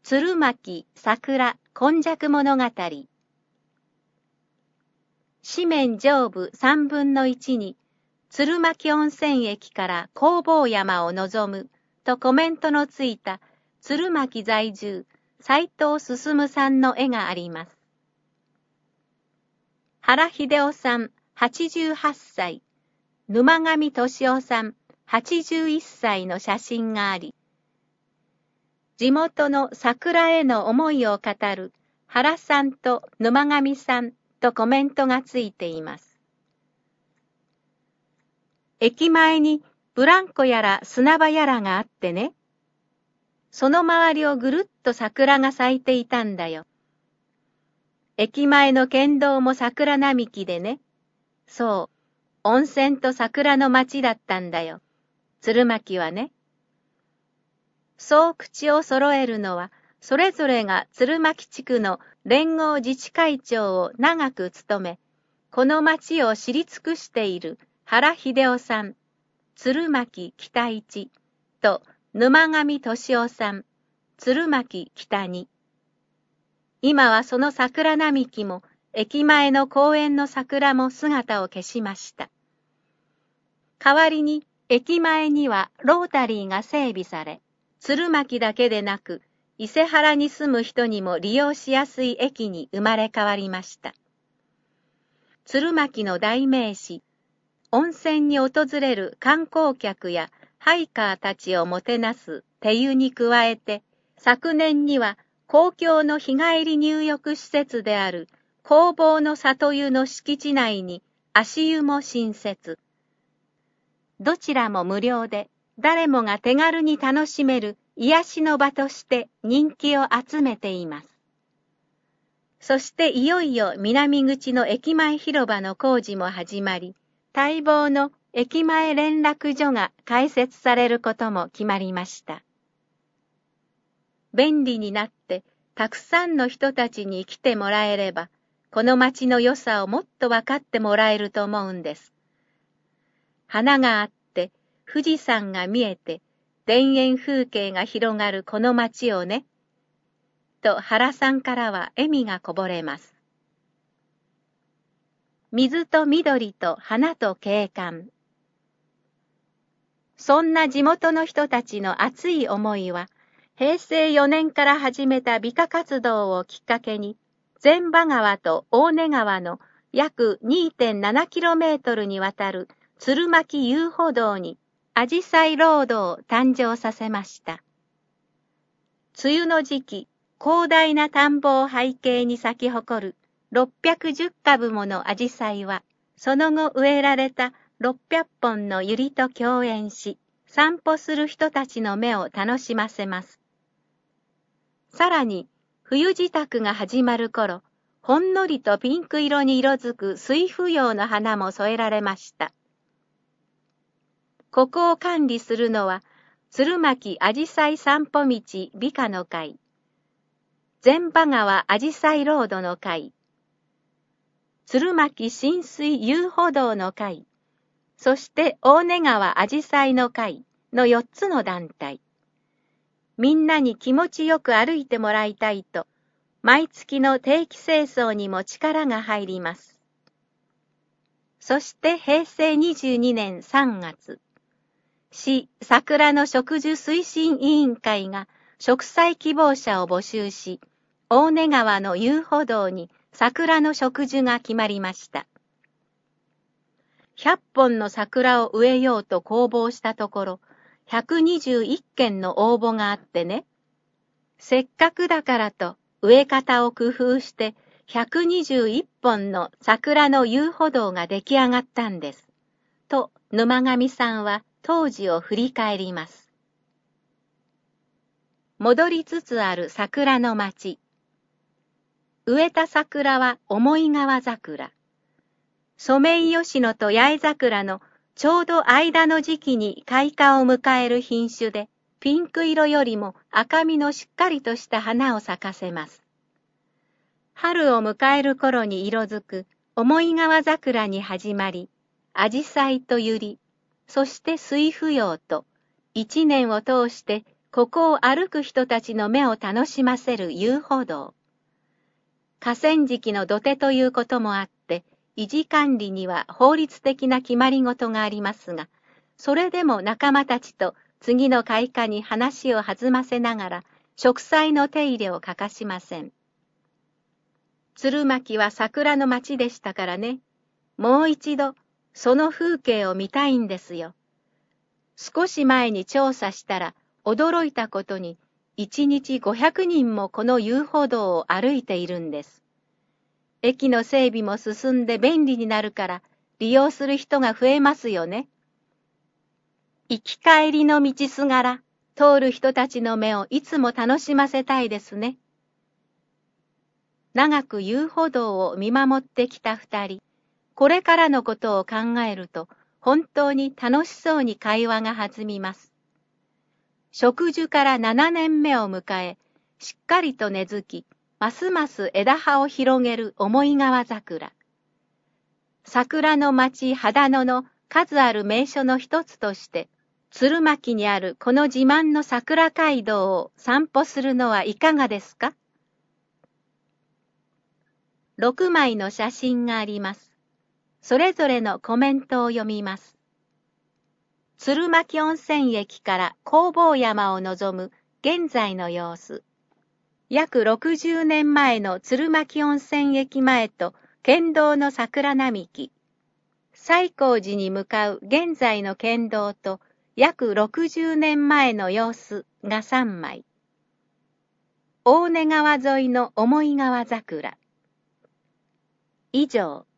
鶴巻桜今昔物語。紙面上部3分の1に、鶴巻温泉駅から弘法山を望むとコメントのついた鶴巻在住斉藤進さんの絵があります。原秀夫さん88歳、沼上俊夫さん81歳の写真があり、地元の桜への思いを語る原さんと沼上さんとコメントがついています。駅前にブランコやら砂場やらがあってね、その周りをぐるっと桜が咲いていたんだよ。駅前の県道も桜並木でね、そう、温泉と桜の町だったんだよ。鶴巻はね。そう口を揃えるのは、それぞれが鶴巻地区の連合自治会長を長く務め、この町を知り尽くしている原秀夫さん、鶴巻北一と沼上俊夫さん、鶴巻北二。今はその桜並木も駅前の公園の桜も姿を消しました。代わりに駅前にはロータリーが整備され、鶴巻だけでなく伊勢原に住む人にも利用しやすい駅に生まれ変わりました。鶴巻の代名詞、温泉に訪れる観光客やハイカーたちをもてなす手湯に加えて、昨年には公共の日帰り入浴施設である弘法の里湯の敷地内に足湯も新設。どちらも無料で誰もが手軽に楽しめる癒しの場として人気を集めています。そしていよいよ南口の駅前広場の工事も始まり、待望の駅前連絡所が開設されることも決まりました。便利になってたくさんの人たちに来てもらえれば、この街の良さをもっと分かってもらえると思うんです。花があって富士山が見えて田園風景が広がるこの街をね、と原さんからは笑みがこぼれます。水と緑と花と景観。そんな地元の人たちの熱い思いは、平成4年から始めた美化活動をきっかけに、前場川と大根川の約 2.7km にわたる鶴巻遊歩道にアジサイロードを誕生させました。梅雨の時期、広大な田んぼを背景に咲き誇る610株ものアジサイは、その後植えられた600本の百合と共演し、散歩する人たちの目を楽しませます。さらに、冬支度が始まる頃、ほんのりとピンク色に色づく水芙蓉の花も添えられました。ここを管理するのは、鶴巻あじさい散歩道美化の会、前場川あじさいロードの会、鶴巻親水遊歩道の会、そして大根川あじさいの会の4つの団体。みんなに気持ちよく歩いてもらいたいと、毎月の定期清掃にも力が入ります。そして平成22年3月、市桜の植樹推進委員会が植栽希望者を募集し、大根川の遊歩道に桜の植樹が決まりました。100本の桜を植えようと公募したところ、121件の応募があってね、せっかくだからと植え方を工夫して121本の桜の遊歩道が出来上がったんです。と沼上さんは当時を振り返ります。戻りつつある桜の町。植えた桜は思い川桜。ソメイヨシノと八重桜のちょうど間の時期に開花を迎える品種で、ピンク色よりも赤みのしっかりとした花を咲かせます。春を迎える頃に色づく思い川桜に始まり、アジサイとユリ、そして水芙蓉と、一年を通してここを歩く人たちの目を楽しませる遊歩道。河川敷の土手ということもあって、維持管理には法律的な決まり事がありますが、それでも仲間たちと次の開花に話を弾ませながら、植栽の手入れを欠かしません。鶴巻は桜の町でしたからね。もう一度、その風景を見たいんですよ。少し前に調査したら、驚いたことに、1日500人もこの遊歩道を歩いているんです。駅の整備も進んで便利になるから、利用する人が増えますよね。行き帰りの道すがら、通る人たちの目をいつも楽しませたいですね。長く遊歩道を見守ってきた二人、これからのことを考えると、本当に楽しそうに会話が弾みます。植樹から7年目を迎え、しっかりと根付き、ますます枝葉を広げる思い川桜。桜の町秦野の数ある名所の一つとして、鶴巻にあるこの自慢の桜街道を散歩するのはいかがですか？6枚の写真があります。それぞれのコメントを読みます。鶴巻温泉駅から弘法山を望む現在の様子。約60年前の鶴巻温泉駅前と県道の桜並木。西光寺に向かう現在の県道と約60年前の様子が3枚。大根川沿いの思い川桜。以上。